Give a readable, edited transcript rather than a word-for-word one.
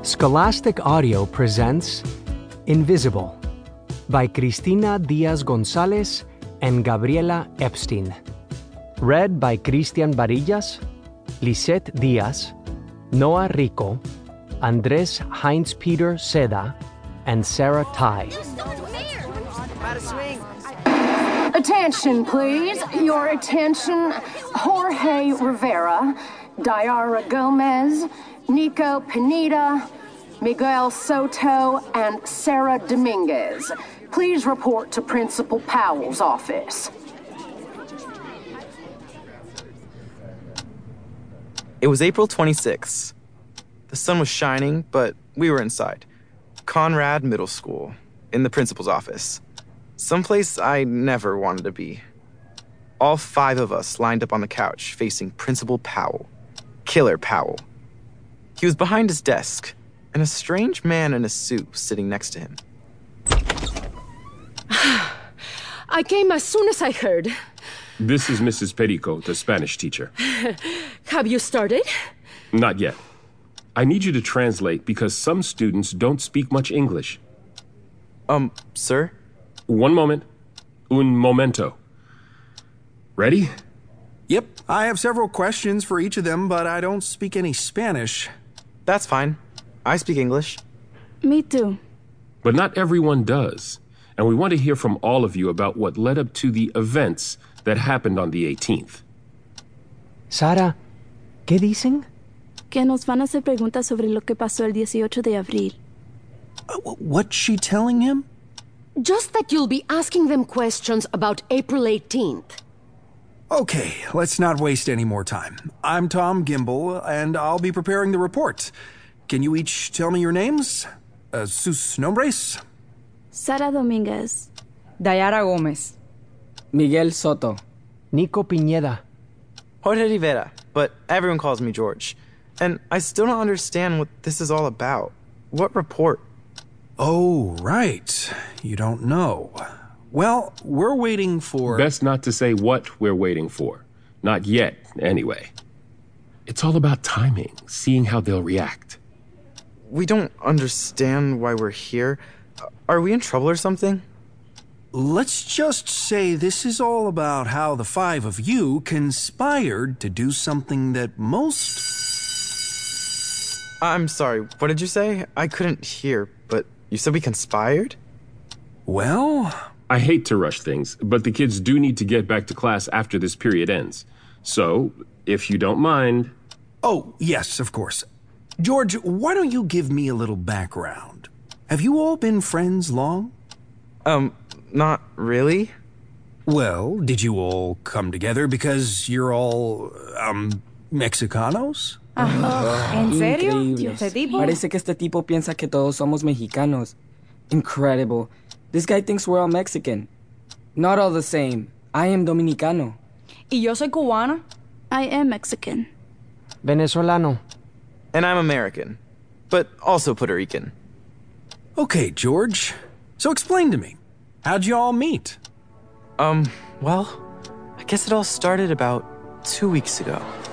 Scholastic Audio presents Invisible by Cristina Diaz-Gonzalez and Gabriela Epstein. Read by Christian Barillas, Lisette Diaz, Noah Rico, Andres Heinz-Peter Seda, and Sarah Tai. Attention, please. Your attention. Jorge Rivera, Diara Gomez, Nico Pineda, Miguel Soto, and Sarah Dominguez. Please report to Principal Powell's office. It was April 26th. The sun was shining, but we were inside. Conrad Middle School, in the principal's office. Someplace I never wanted to be. All 5 of us lined up on the couch facing Principal Powell. Killer Powell. He was behind his desk, and a strange man in a suit was sitting next to him. I came as soon as I heard. This is Mrs. Perico, the Spanish teacher. Have you started? Not yet. I need you to translate because some students don't speak much English. Sir? One moment. Un momento. Ready? Yep, I have several questions for each of them, but I don't speak any Spanish. That's fine. I speak English. Me too. But not everyone does. And we want to hear from all of you about what led up to the events that happened on the 18th. Sara, ¿qué dicen? Que nos van a hacer preguntas sobre lo que pasó el 18 de abril. What's she telling him? Just that you'll be asking them questions about April 18th. Okay, let's not waste any more time. I'm Tom Gimbel, and I'll be preparing the report. Can you each tell me your names? Sus nombres? Sara Dominguez. Diara Gomez. Miguel Soto. Nico Pineda. Jorge Rivera, but everyone calls me George. And I still don't understand what this is all about. What report? Oh, right. You don't know. Well, we're waiting for... Best not to say what we're waiting for. Not yet, anyway. It's all about timing, seeing how they'll react. We don't understand why we're here. Are we in trouble or something? Let's just say this is all about how the 5 of you conspired to do something that most... I'm sorry, what did you say? I couldn't hear, but you said we conspired? Well... I hate to rush things, but the kids do need to get back to class after this period ends. So, if you don't mind... Oh, yes, of course. George, why don't you give me a little background? Have you all been friends long? Not really. Well, did you all come together because you're all, Mexicanos? ¿En serio? Increíble. ¿Este tipo? Parece que este tipo piensa que todos somos mexicanos. Incredible. This guy thinks we're all Mexican. Not all the same. I am Dominicano. ¿Y yo soy cubana? I am Mexican. Venezolano. And I'm American, but also Puerto Rican. Okay, George. So explain to me. How'd you all meet? Well, I guess it all started about 2 weeks ago.